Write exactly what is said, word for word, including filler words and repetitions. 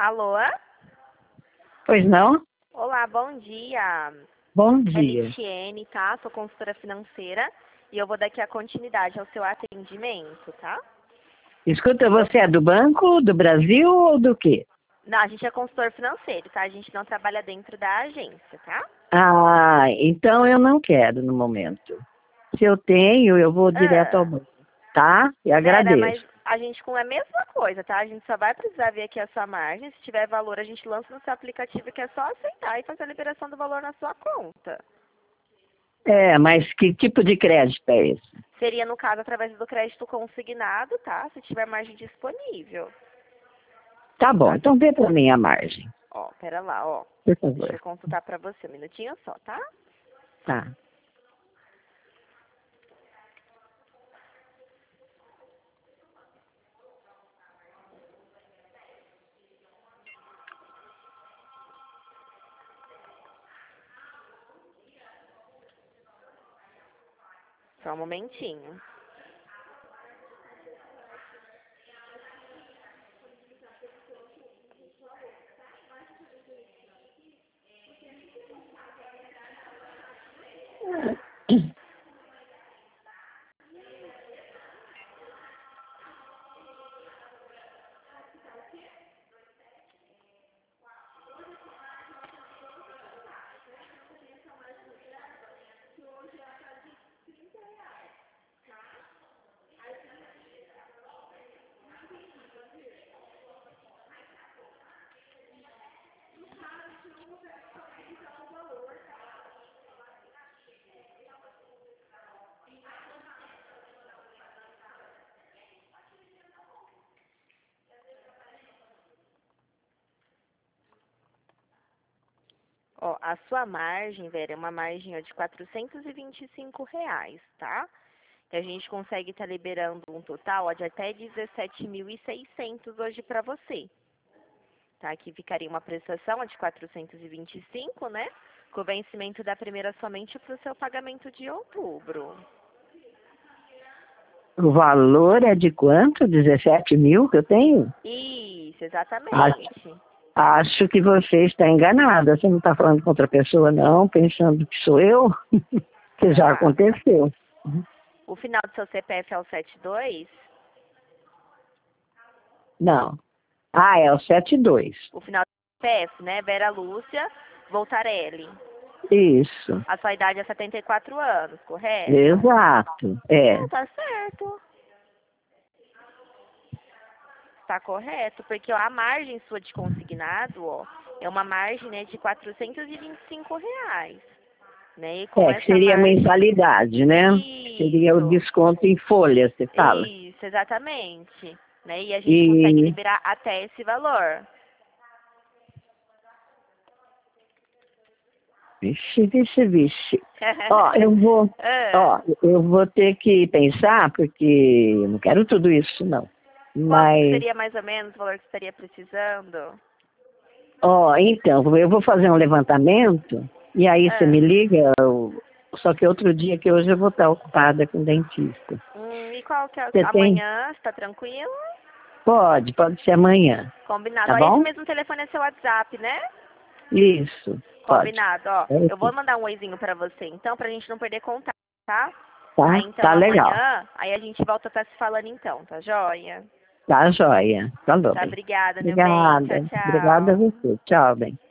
Alô? Pois não? Olá, bom dia. Bom É dia. Litiene, tá? Sou consultora financeira e eu vou dar aqui a continuidade ao seu atendimento, tá? Escuta, você é do Banco do Brasil ou do quê? Não, a gente é consultor financeiro, tá? A gente não trabalha dentro da agência, tá? Ah, então eu não quero no momento. Se eu tenho, eu vou direto ao Ah, banco, tá? E Vera, mas agradeço. a gente com a mesma coisa, tá? A gente só vai precisar ver aqui a sua margem. Se tiver valor, a gente lança no seu aplicativo, que é só aceitar e fazer a liberação do valor na sua conta. É, mas que tipo de crédito é esse? Seria, no caso, através do crédito consignado, tá? Se tiver margem disponível. Tá bom, Tá? então vê pra mim a margem, Ó, pera lá, ó. por Deixa favor. eu consultar pra você um minutinho só, tá? Tá. Só um momentinho. Ó, a sua margem, Vera, é uma margem ó, de quatrocentos e vinte e cinco reais, tá? Que a gente consegue estar liberando um total ó, de até dezessete mil e seiscentos hoje pra você. Tá? Aqui ficaria uma prestação ó, de quatrocentos e vinte e cinco, né? Com o vencimento da primeira somente para o seu pagamento de outubro. O valor é de quanto? dezessete mil que eu tenho? Isso, Acho, exatamente. acho que você está enganada. Você não está falando com outra pessoa, não, pensando que sou eu? Que Pera já lá. aconteceu. O final do seu C P F é o setenta e dois? Não. Ah, é o setenta e dois. O final do C P F, né? Vera Lúcia Voltarelli. Isso. A sua idade é setenta e quatro anos, correto? Exato. É. Não, tá certo. Tá correto, porque ó, a margem sua de consignado, ó, é uma margem, né, de quatrocentos e vinte e cinco reais, né? E com É, que essa seria a margem... mensalidade, né? Seria o Isso, desconto em folha, você fala. isso, exatamente. Né? E a gente consegue E. liberar até esse valor. Vixe, vixe, vixe. Ó, eu vou. Ah, Ó, eu vou ter que pensar, porque eu não quero tudo isso, não. quanto que Mas. seria mais ou menos o valor que estaria precisando? Ó, então, eu vou fazer um levantamento, e aí você Ah, me liga, eu- só que outro dia, que hoje eu vou estar ocupada com o dentista. hum, e qual que é? Você tem? Amanhã, está tranquilo? Pode, pode ser amanhã. Combinado. Tá Ó, esse bom? mesmo telefone é seu WhatsApp, né? Isso, pode. Combinado, ó. É Eu vou isso. mandar um oizinho pra você, então, pra gente não perder contato, tá? Aí, Tá? então, Tá legal. amanhã, aí a gente volta a estar se falando, então, tá joia? Tá joia. Falou, Tá, bem. obrigada, meu bem. Tchau, Obrigada. Obrigada a tchau. você. Tchau, bem.